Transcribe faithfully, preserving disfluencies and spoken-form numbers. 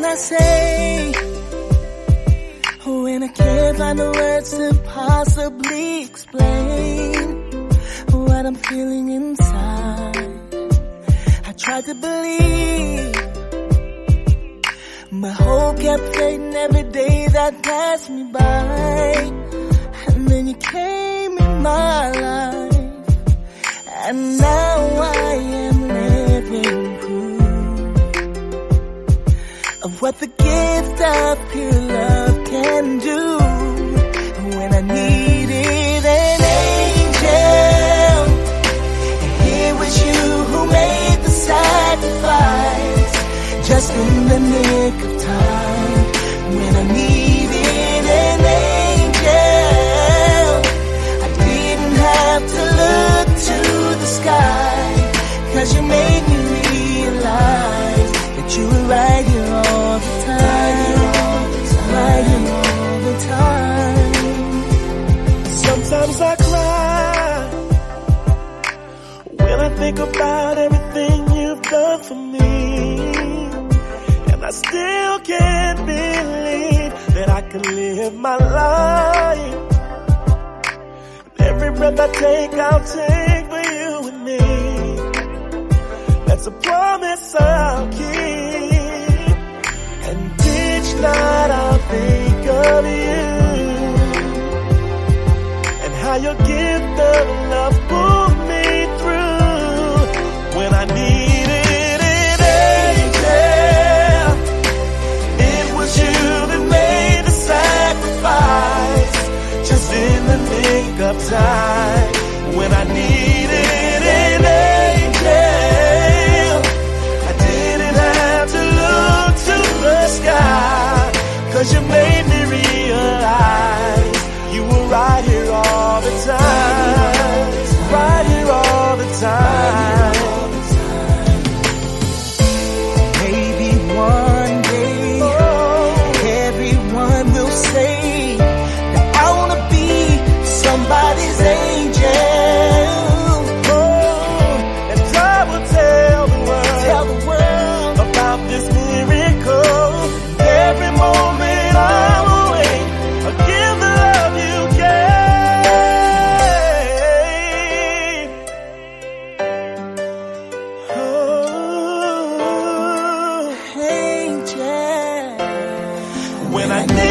I say when I can't find the words to possibly explain what I'm feeling inside? I tried to believe, my hope kept fading every day that passed me by. And then you came in my life, and now I am living proof of what the gift of pure love can do. When I needed an angel, it was you who made the sacrifice, just in the nick of time. When I needed an angel, I didn't have to look to the sky, 'cause you made me realize that you were right here all the time, right here all the time. Sometimes I cry when I think about everything you've done for me, and I still can't believe that I can live my life. Every breath I take, I'll take for you and me. That's a promise I'll keep. And each night I'll think of you, and how your gift of love pulled me through. When I needed an angel, it was you that made the sacrifice, just in the nick of time. When I needed an angel, I didn't have to look to the sky, 'cause you made me realize you were right here all the time, right here all the time. Maybe one day, everyone will say that I wanna be somebody's angel. Oh, and I will tell the world, Tell the world about this miracle. Every moment I'm awake, I'll give the love you gave. Oh, angel. when I need